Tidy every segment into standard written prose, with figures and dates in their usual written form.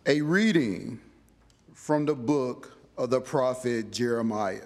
A reading from the book of the prophet Jeremiah.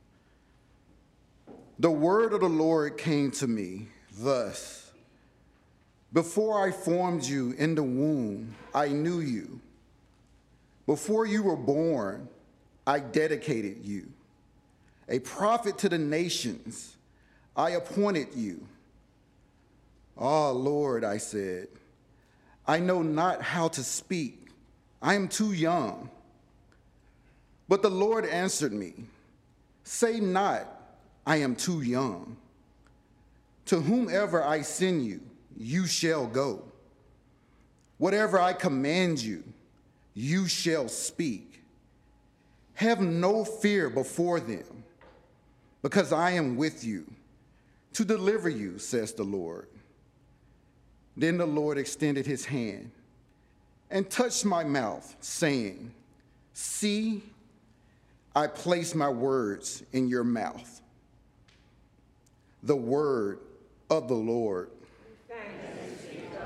The word of the Lord came to me thus: before I formed you in the womb, I knew you. Before you were born, I dedicated you. A prophet to the nations, I appointed you. Ah, Lord, I said, I know not how to speak. I am too young. But the Lord answered me, say not, I am too young. To whomever I send you, you shall go. Whatever I command you, you shall speak. Have no fear before them, because I am with you to deliver you, says the Lord. Then the Lord extended his hand and touched my mouth, saying, see, I place my words in your mouth. The word of the Lord. Thanks be to God.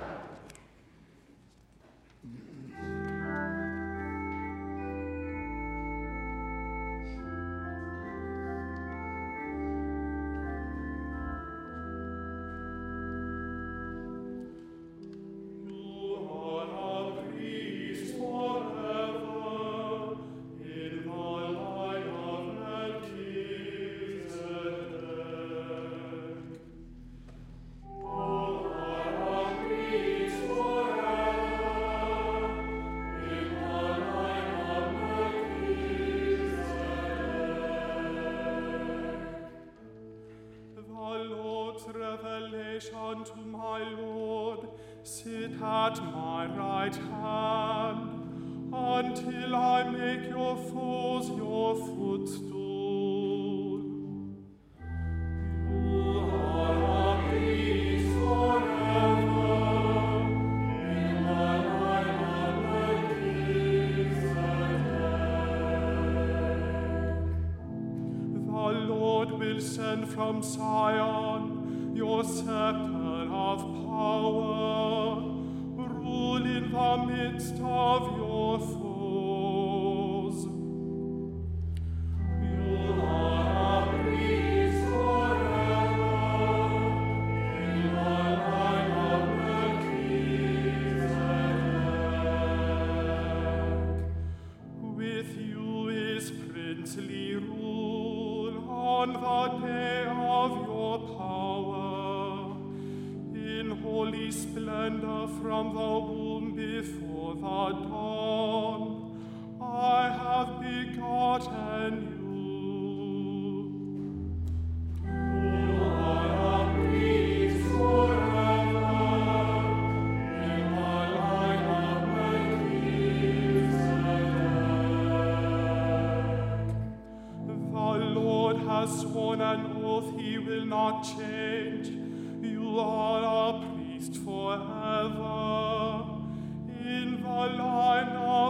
Revelation to my Lord, sit at my right hand, until I make your foes your footstool. You are a priest forever, in the line of Melchizedek. The Lord will send from Zion your scepter of power, rule in the midst of your foes. You are a priest forever, in the line of Melchizedek. With you is princely rule on the day of your power. Holy splendor from the womb before the dawn, I have begotten you. You are a priest forever, in the line of Melchizedek. The Lord has sworn an oath he will not change. You are a priest forever, in the line of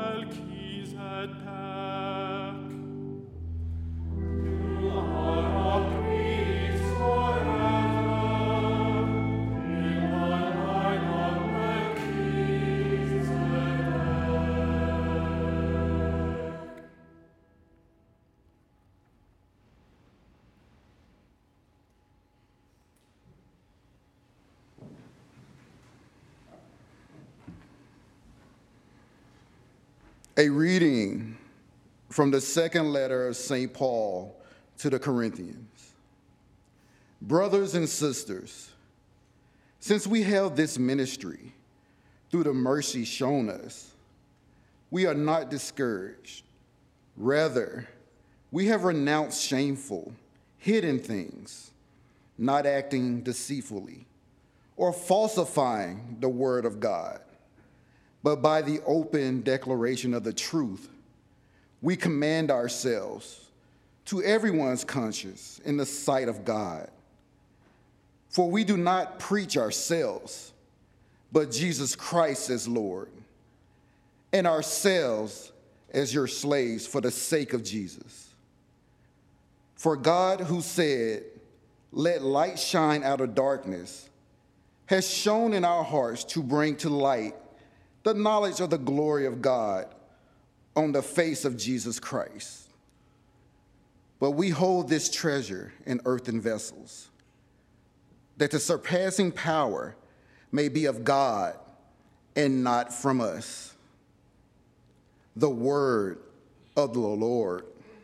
Melchizedek. You are a priest forever, in the line of Melchizedek. A reading from the second letter of St. Paul to the Corinthians. Brothers and sisters, since we have this ministry through the mercy shown us, we are not discouraged. Rather, we have renounced shameful, hidden things, not acting deceitfully or falsifying the word of God, but by the open declaration of the truth, we commend ourselves to everyone's conscience in the sight of God. For we do not preach ourselves, but Jesus Christ as Lord, and ourselves as your slaves for the sake of Jesus. For God, who said, "Let light shine out of darkness," has shone in our hearts to bring to light the knowledge of the glory of God on the face of Jesus Christ. But we hold this treasure in earthen vessels, that the surpassing power may be of God and not from us. The word of the Lord.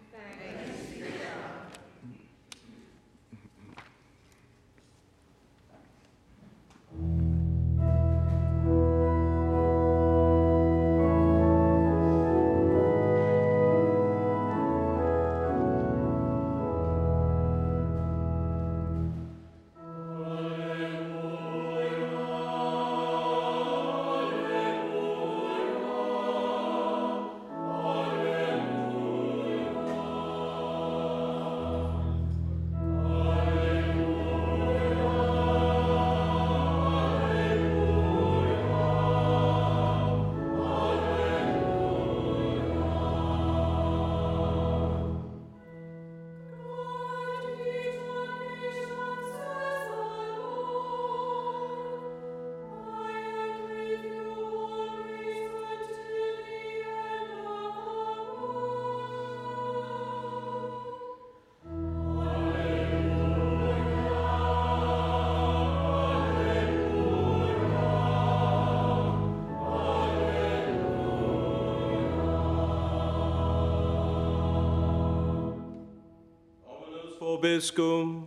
Vobiscum.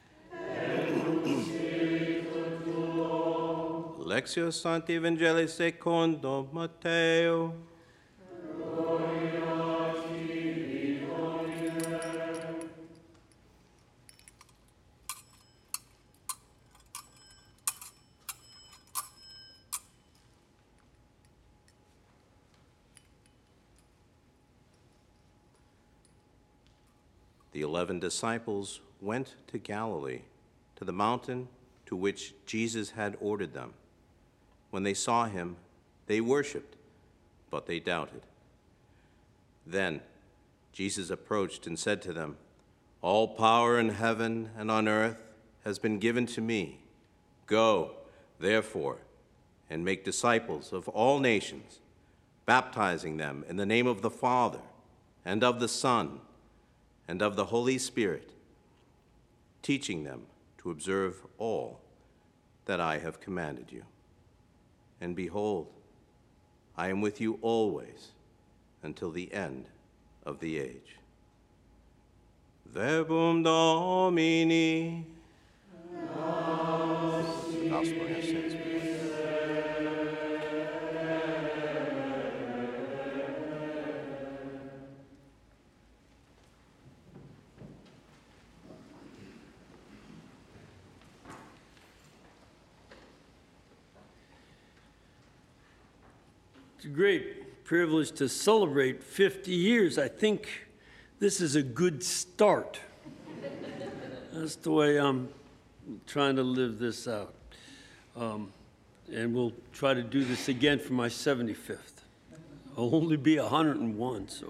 Lectio Sancti Evangelii secondo Matteo. The 11 disciples went to Galilee, to the mountain to which Jesus had ordered them. When they saw him, they worshipped, but they doubted. Then Jesus approached and said to them, "All power in heaven and on earth has been given to me. Go, therefore, and make disciples of all nations, baptizing them in the name of the Father and of the Son and of the Holy Spirit, teaching them to observe all that I have commanded you. And behold, I am with you always until the end of the age." Verbum Domini. Gospel of your sins. It's a great privilege to celebrate 50 years. I think this is a good start. That's the way I'm trying to live this out. And we'll try to do this again for my 75th. I'll only be 101, so.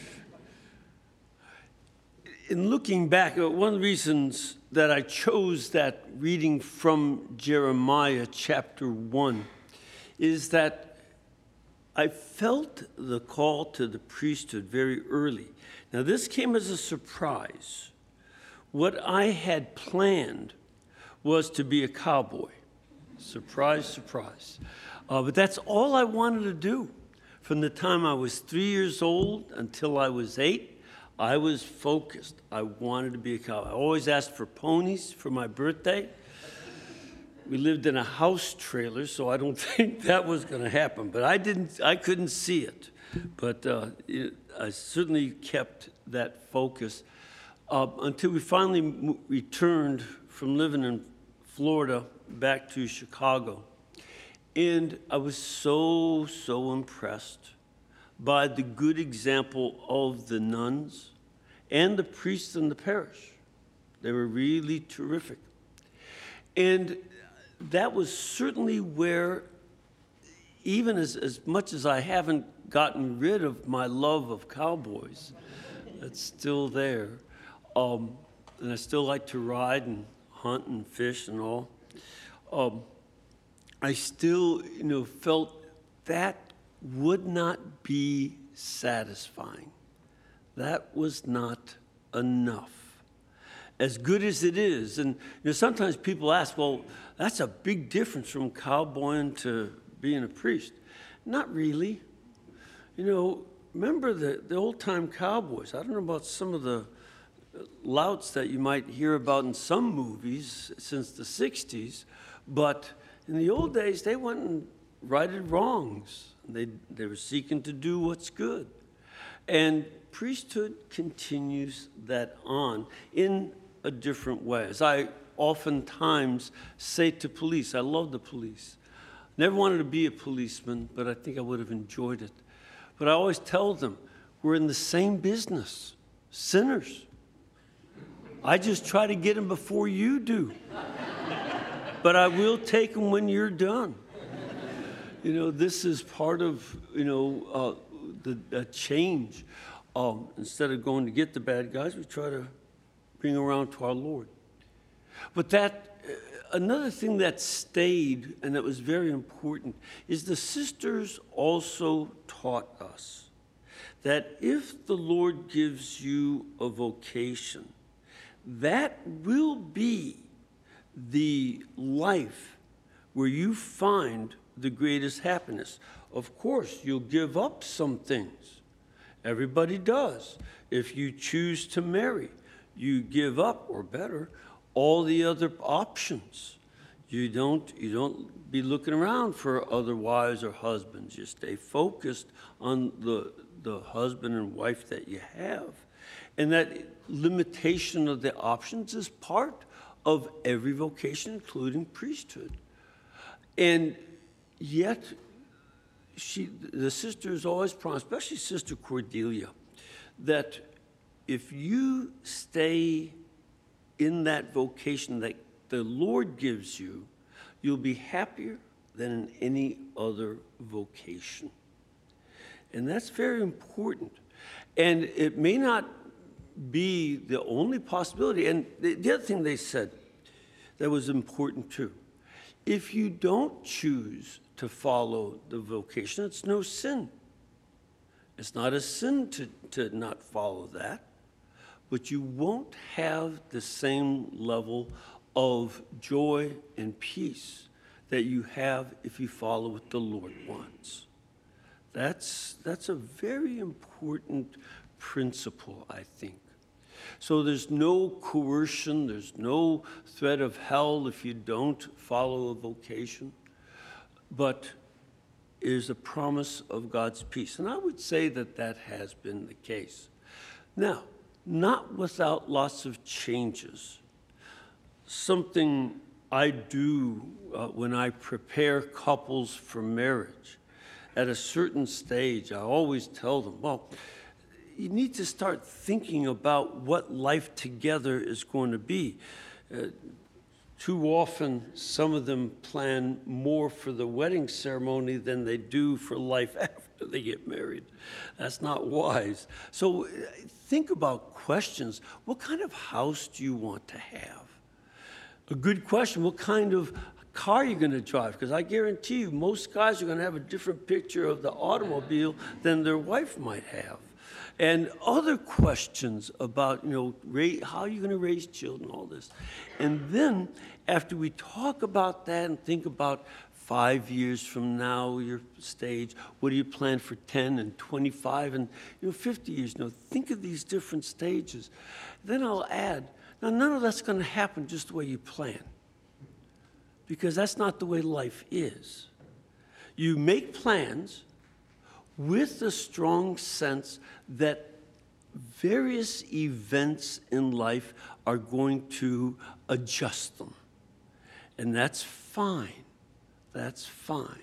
In looking back, one of the reasons that I chose that reading from Jeremiah chapter 1 is that I felt the call to the priesthood very early. Now, this came as a surprise. What I had planned was to be a cowboy. Surprise, surprise. But that's all I wanted to do. From the time I was 3 years old until I was 8, I was focused. I wanted to be a cowboy. I always asked for ponies for my birthday. We lived in a house trailer, so I don't think that was going to happen. But I couldn't see it. But I certainly kept that focus until we finally returned from living in Florida back to Chicago. And I was so impressed by the good example of the nuns and the priests in the parish. They were really terrific. And that was certainly where, even as much as I haven't gotten rid of my love of cowboys, it's still there. And I still like to ride and hunt and fish and all. I still, felt that would not be satisfying. That was not enough. As good as it is, and sometimes people ask, well, that's a big difference from cowboying to being a priest. Not really. Remember the old-time cowboys. I don't know about some of the louts that you might hear about in some movies since the 60s, but in the old days, they went and righted wrongs. They were seeking to do what's good. And priesthood continues that on in a different way. As I oftentimes say to police, I love the police. Never wanted to be a policeman, but I think I would have enjoyed it. But I always tell them, we're in the same business, sinners. I just try to get them before you do. But I will take them when you're done. This is part of, the change. Instead of going to get the bad guys, we try to bring around to our Lord. But another thing that stayed and that was very important is the sisters also taught us that if the Lord gives you a vocation, that will be the life where you find the greatest happiness. Of course, you'll give up some things. Everybody does. If you choose to marry, you give up, or better, all the other options. You don't be looking around for other wives or husbands. You stay focused on the husband and wife that you have. And that limitation of the options is part of every vocation, including priesthood. And yet, the sisters always promised, especially Sister Cordelia, that if you stay in that vocation that the Lord gives you, you'll be happier than in any other vocation. And that's very important. And it may not be the only possibility. And the other thing they said that was important too, if you don't choose to follow the vocation, it's no sin. It's not a sin to not follow that, but you won't have the same level of joy and peace that you have if you follow what the Lord wants. That's a very important principle, I think. So there's no coercion, there's no threat of hell if you don't follow a vocation, but it is a promise of God's peace. And I would say that that has been the case. Now, not without lots of changes. Something I do when I prepare couples for marriage, at a certain stage, I always tell them, well, you need to start thinking about what life together is going to be. Too often, some of them plan more for the wedding ceremony than they do for life after they get married. That's not wise. So think about questions. What kind of house do you want to have? A good question, what kind of car are you going to drive? Because I guarantee you, most guys are going to have a different picture of the automobile than their wife might have. And other questions about, how are you going to raise children, all this. And then, after we talk about that and think about 5 years from now, your stage, what do you plan for 10 and 25 and 50 years? Think of these different stages. Then I'll add, now none of that's going to happen just the way you plan, because that's not the way life is. You make plans with a strong sense that various events in life are going to adjust them. And that's fine. That's fine.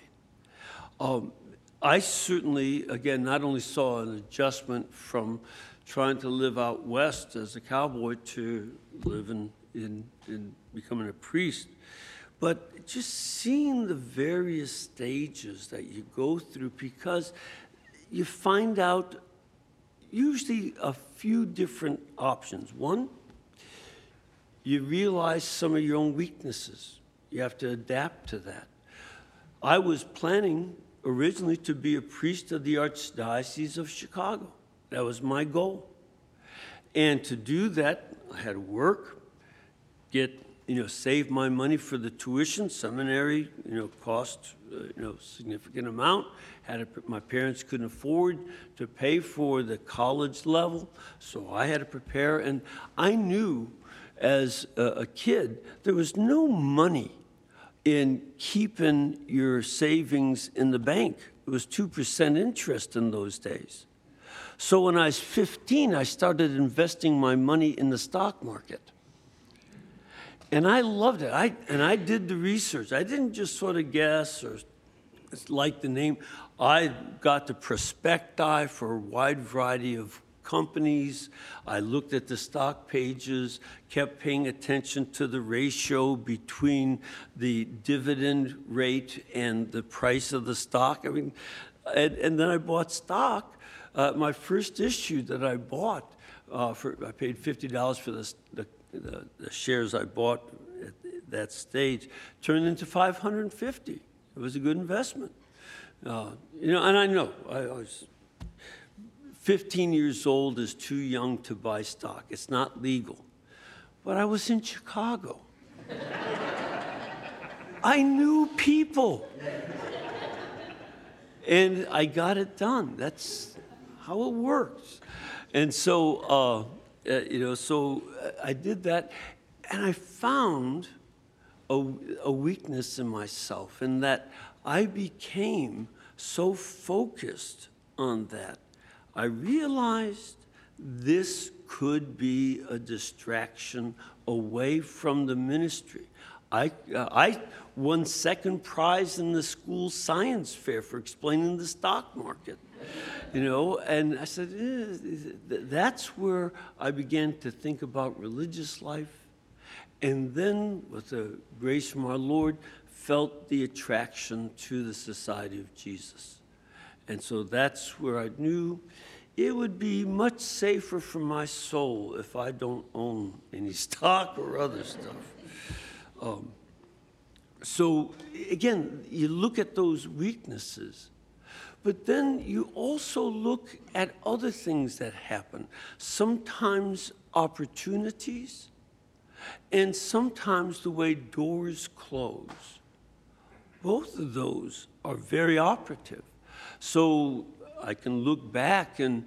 I certainly, again, not only saw an adjustment from trying to live out west as a cowboy to living in becoming a priest, but just seeing the various stages that you go through, because you find out usually a few different options. One, you realize some of your own weaknesses. You have to adapt to that. I was planning originally to be a priest of the Archdiocese of Chicago. That was my goal. And to do that, I had to work, save my money for the tuition. Seminary, cost, significant amount. My parents couldn't afford to pay for the college level, so I had to prepare. And I knew as a kid, there was no money in keeping your savings in the bank. It was 2% interest in those days. So when I was 15, I started investing my money in the stock market. And I loved it. I did the research. I didn't just sort of guess or like the name. I got the prospecti for a wide variety of companies. I looked at the stock pages, kept paying attention to the ratio between the dividend rate and the price of the stock. I mean, and then I bought stock. My first issue that I bought, I paid $50 for the shares I bought at that stage, turned into $550. It was a good investment. And I know I was 15 years old is too young to buy stock. It's not legal. But I was in Chicago. I knew people. And I got it done. That's how it works. And so, I did that. And I found a weakness in myself in that I became so focused on that. I realized this could be a distraction away from the ministry. I won second prize in the school science fair for explaining the stock market, and I said, that's where I began to think about religious life. And then, with the grace from our Lord, felt the attraction to the Society of Jesus. And so that's where I knew it would be much safer for my soul if I don't own any stock or other stuff. So again, you look at those weaknesses, but then you also look at other things that happen. Sometimes opportunities, and sometimes the way doors close. Both of those are very operative. So I can look back and,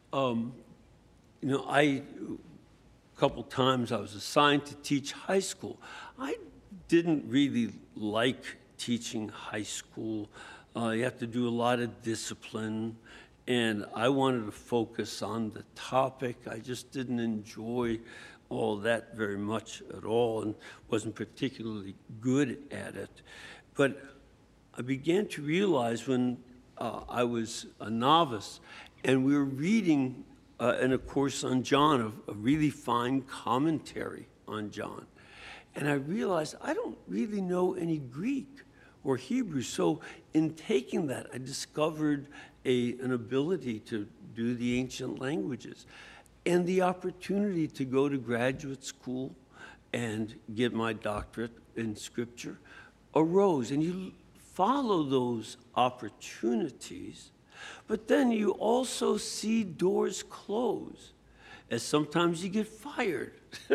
a couple times I was assigned to teach high school. I didn't really like teaching high school. You have to do a lot of discipline, and I wanted to focus on the topic. I just didn't enjoy all that very much at all and wasn't particularly good at it. But I began to realize when I was a novice and we were reading in a course on John, a really fine commentary on John. And I realized I don't really know any Greek or Hebrew. So in taking that, I discovered an ability to do the ancient languages. And the opportunity to go to graduate school and get my doctorate in Scripture arose. And you follow those opportunities, but then you also see doors close, as sometimes you get fired.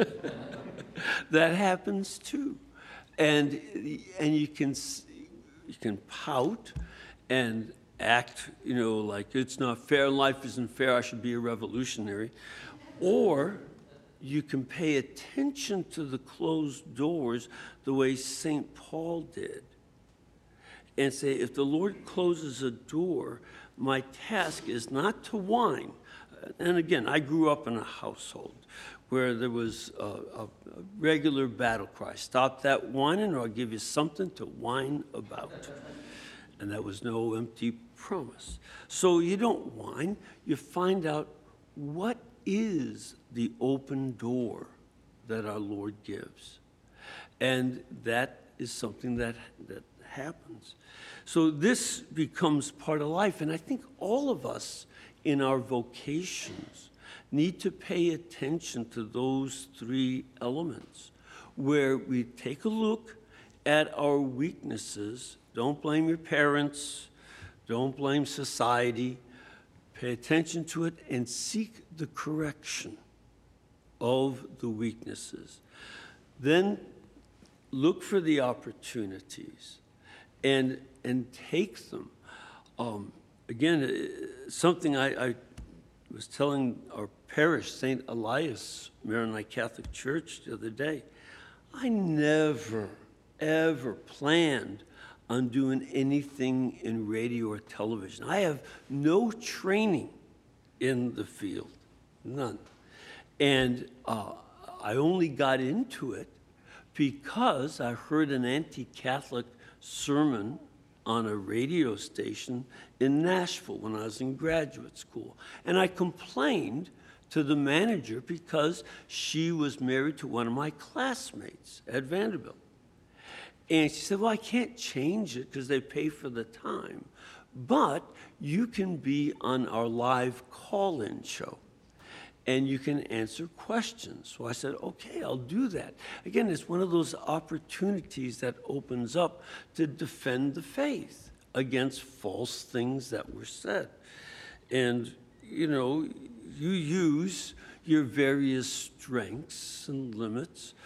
That happens too. And you can pout and act, like it's not fair, life isn't fair, I should be a revolutionary. Or you can pay attention to the closed doors the way St. Paul did and say, if the Lord closes a door, my task is not to whine. And again, I grew up in a household where there was a regular battle cry. Stop that whining or I'll give you something to whine about. And that was no empty promise. So you don't whine. You find out what is the open door that our Lord gives. And that is something that happens. So this becomes part of life. And I think all of us in our vocations need to pay attention to those three elements, where we take a look at our weaknesses. Don't blame your parents. Don't blame society. Pay attention to it and seek the correction of the weaknesses. Then look for the opportunities and take them. Again, something I was telling our parish, St. Elias Maronite Catholic Church, the other day. I never, ever planned on doing anything in radio or television. I have no training in the field, none. And I only got into it because I heard an anti-Catholic sermon on a radio station in Nashville when I was in graduate school. And I complained to the manager because she was married to one of my classmates at Vanderbilt. And she said, well, I can't change it because they pay for the time, but you can be on our live call-in show and you can answer questions. So I said, okay, I'll do that. Again, it's one of those opportunities that opens up to defend the faith against false things that were said. And, you know, you use your various strengths and limits.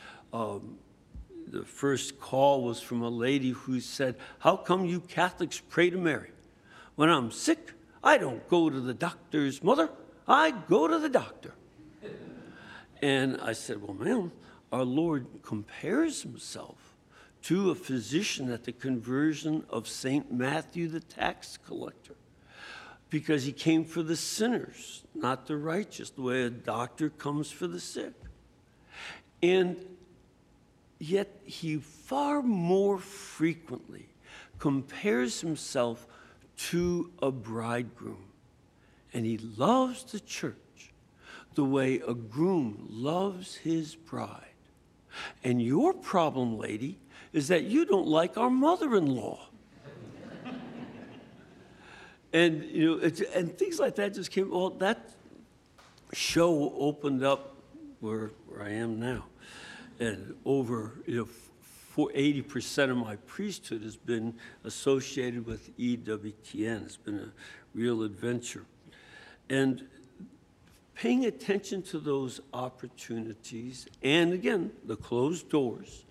The first call was from a lady who said, how come you Catholics pray to Mary? When I'm sick, I don't go to the doctor's mother, I go to the doctor. And I said, well, ma'am, our Lord compares himself to a physician at the conversion of St. Matthew the tax collector, because he came for the sinners, not the righteous, the way a doctor comes for the sick. And yet he far more frequently compares himself to a bridegroom. And he loves the church the way a groom loves his bride. And your problem, lady, is that you don't like our mother-in-law. And, you know, and things like that just came, well, that show opened up where I am now. And over, you know, 80% of my priesthood has been associated with EWTN. It's been a real adventure. And paying attention to those opportunities, and again, the closed doors,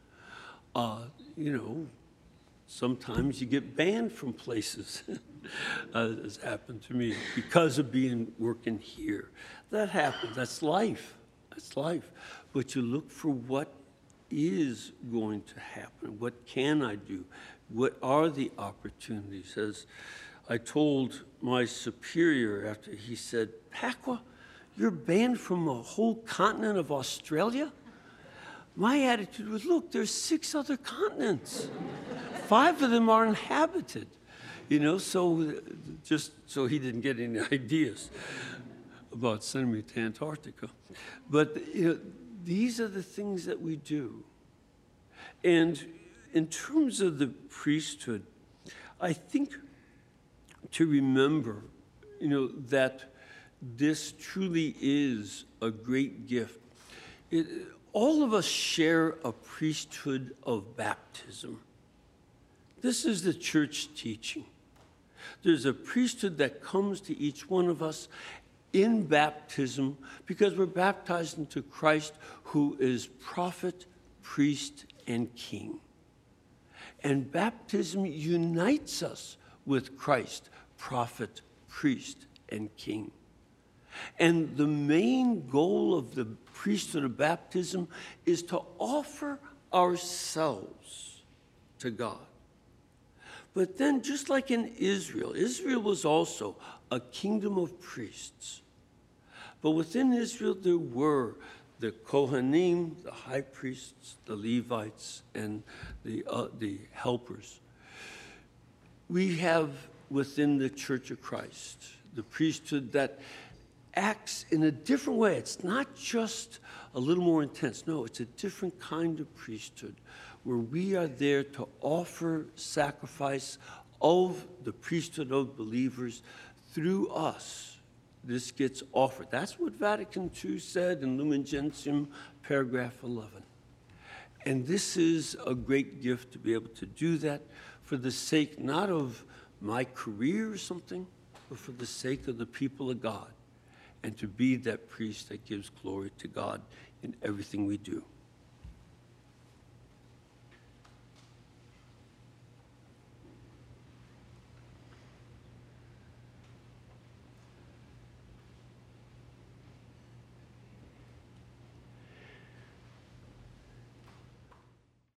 you know, sometimes you get banned from places, as happened to me, because of working here. That happens, that's life, that's life. But you look for what is going to happen, what can I do, what are the opportunities? As I told my superior after he said, Pacwa, you're banned from a whole continent of Australia? My attitude was, look, there's 6 other continents. 5 of them are inhabited. You know, so just so he didn't get any ideas about sending me to Antarctica. But, you know, these are the things that we do. And in terms of the priesthood, I think to remember, you know, that this truly is a great gift. All of us share a priesthood of baptism. This is the church teaching. There's a priesthood that comes to each one of us in baptism because we're baptized into Christ, who is prophet, priest, and king. And baptism unites us with Christ, prophet, priest, and king. And the main goal of the priesthood of baptism is to offer ourselves to God. But then, just like in Israel, Israel was also a kingdom of priests. But within Israel, there were the Kohanim, the high priests, the Levites, and the helpers. We have within the Church of Christ the priesthood that acts in a different way. It's not just a little more intense. No, it's a different kind of priesthood where we are there to offer sacrifice of the priesthood of believers through us. This gets offered. That's what Vatican II said in Lumen Gentium, paragraph 11. And this is a great gift to be able to do that for the sake not of my career or something, but for the sake of the people of God, and to be that priest that gives glory to God in everything we do.